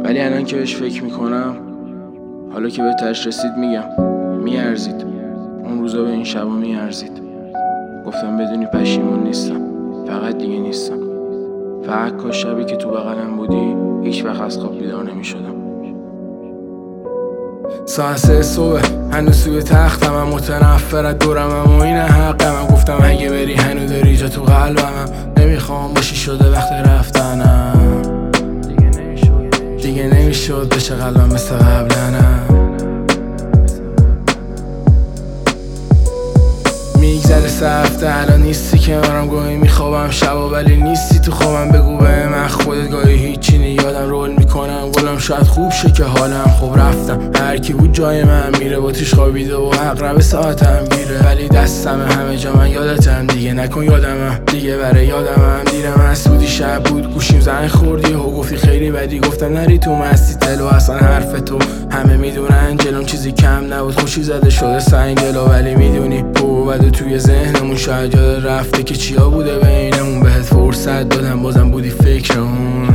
ولی الان که بهش فکر میکنم، حالا که به تهش رسید، میگم میارزید. اون روزا به این شبا میارزید. گفتم بدونی پشیمون نیستم، فقط دیگه نیستم. فقط کاش شبی که تو بغلم بودی هیچ وقت از خواب بیدار نمیشدم. ساعت 3 صبح هنوز توی تختمم، متنفرت دورمم و این حقمم. گفتم اگه بری هنو داری جا تو قلبمم، نمیخوام باشی شده وقت رفتنم. دیگه نمیشد بشه قلبم مثل قبلنم. میگذره 3 هفته الان نیستی کنارم، گاهی میخوابم شبا ولی نیستی تو خوابم. بگو به من خودت گاهی هیچی نی یادم رول میکنم. گلم شاید خوب شه که حالم خوب رفتم. هر کی بود جای من میره با توش خوابیده و اقرب ساعتم گیره. ولی دستم همه جا من یادتم، دیگه نکن یادمم، دیگه برای یادمم دیرم. مسعودی شب بود گوشیم زنگ خوردی و گفتی خیلی بدی. گفتم نری تو مستی تلو، اصلا حرف تو همه میدونن جلوم چیزی کم نبود. خوشی زده شده سنگلو ولی میدونی بعد توی ذهنمون شاید یاد رفته که چیا بوده بینمون. بهت فرصت دادم بازم بودی فکرمون.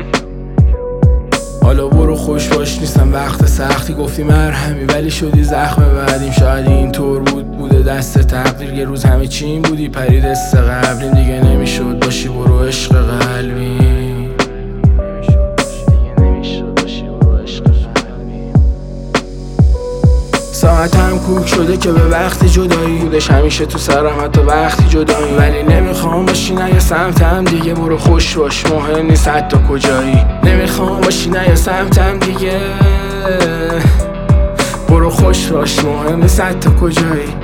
حالا برو خوش باش نیستم وقت سختی. گفتی مرهمی ولی شدی زخم بعدیم. شاید اینطور بوده دست تقدیر. یه روز همه چیم بودی پرید دست قبلیم. دیگه نمیشد باشی برو عشق قلبی. ساعتم کوک شده که به وقتی جدایی بودش همیشه تو سرم حتی وقتی جدایی. ولی نمیخوام باشی نه یه سمتم دیگه، برو خوش باش مهم نیست حتی کجایی. نمیخوام باشی نه یه سمتم دیگه، برو خوش باش مهم نیست حتی کجایی.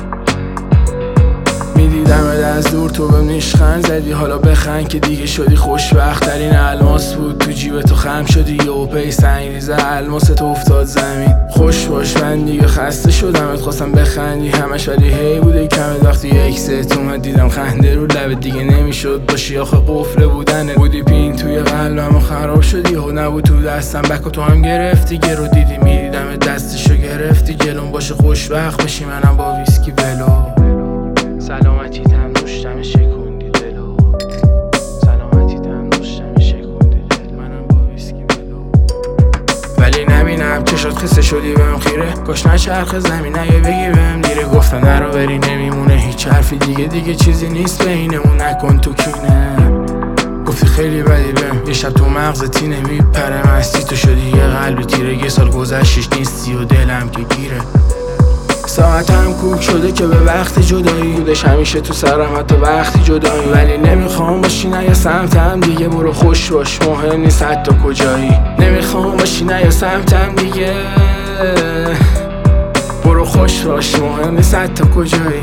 میدیدمت از دور تو بهم نیشخند زدی، حالا بخند که دیگه شدی خوشبخت. ترین الماس بود تو جیب تو خم شدی یه پی سنگریزه الماس تو افتاد زمین. خوش باش من دیگه خسته شدمت، خواستم بخندی همش ولی هی بوده کمت. وقتی یک ست اومد دیدم خنده رو لبت، دیگه نمیشد باشی آخه قفله بودنه. بودی پین توی قلبم و خراب شدی و نبود تو دستم بکو تو هم گرفتی. گرو دیدی میدیدم دستشو گرفتی جلوم باشه خوشبخت بشی منم با ویسکی ولو. سلامتی تم نوشتم شکوندی دلو، سلامتی تم نوشتم شکوندی دل منم با ویسکی ولو. ولی نبینم چشات خسته شدی بهم خیره، کاش نچرخ زمین اگه بگی بهم دیره. گفتم نرو بری نمیمونه هیچ حرفی دیگه چیزی نیست بینمون نکن تو کینه. گفتی خیلی بدی بهم یه شب تو مغزتی نمیپره مستی. تو شدی یه قلب تیره، یه سال گذشتش نیستی و دلم که گیره. ساعتم کوک شده که به وقت جدایی بودش همیشه تو سرم حتی وقتی جدایی. ولی نمیخوام باشی نه یه سمتم دیگه، برو خوش باش مهم نیست حتی کجایی. نمیخوام باشی نه یه سمتم دیگه، برو خوش باش مهم نیست حتی کجایی.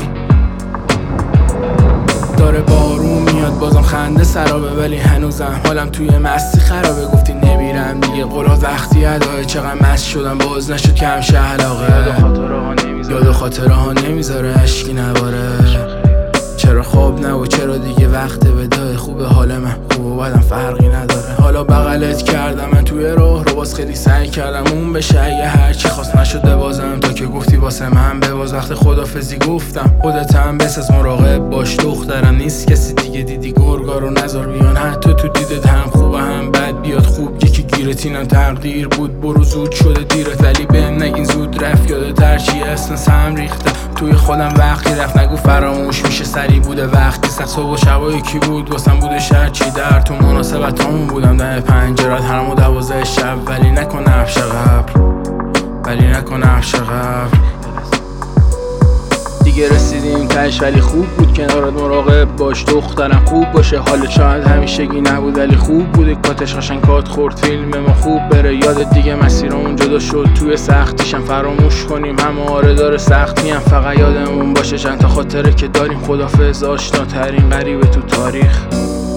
داره بارون میاد بازم خنده سرابه ولی هنوزم حالم توی مستی خرابه. گفتی نمیرم دیگه قولات وقتی ادایه، چقدر مست شدم باز نشد کم شه علاقه. یاد خاطره ها نمیذاره عشقی نباره. چرا خواب نبود چرا دیگه وقت وداع. خوبه حال من خوب و بدم فرقی نداره. حالا بغلت کردم من توی راه رو باز خیلی سعی کردم اون بشه اگه هرچی خواست نشده بازم. تا که گفتی واسه من به باز وقت خدافزی گفتم خودتم بساز مراقب باش دخترم نیست کسی دیگه. دیدی گرگا رو نذار بیان حتی تو دیدت هم خوبه هم بد بیاد خوب. یکی گیرت اینم تقدیر بود برو زود شده دیرت. ولی بهم نگین زود رفت یادت هرچی اصلا سم ریخته توی خودم وقتی رفت. نگو فراموش میشه سری بوده وقتی سخت صبح و شبا یکی بود واسم بوده شرچی در تو مناسبت همون بودم در پنجرات هرم و 12 شب. ولی نکن نفش قبل، ولی نکن نفش قبل. دیگه رسیدیم تهش ولی خوب بود کنارت مراقب باش دخترم خوب باشه. حالت شاید همیشگی نبود ولی خوب بود کاتش قشنگ کات خورد فیلم ما خوب بره. یادت دیگه مسیرمون جدا شد توی سختیشم فراموش کنیم همه آره داره سختی هم. فقط یادمون باشه چند تا خاطره که داریم. خدافظ آشناترین غریبه تو تاریخ.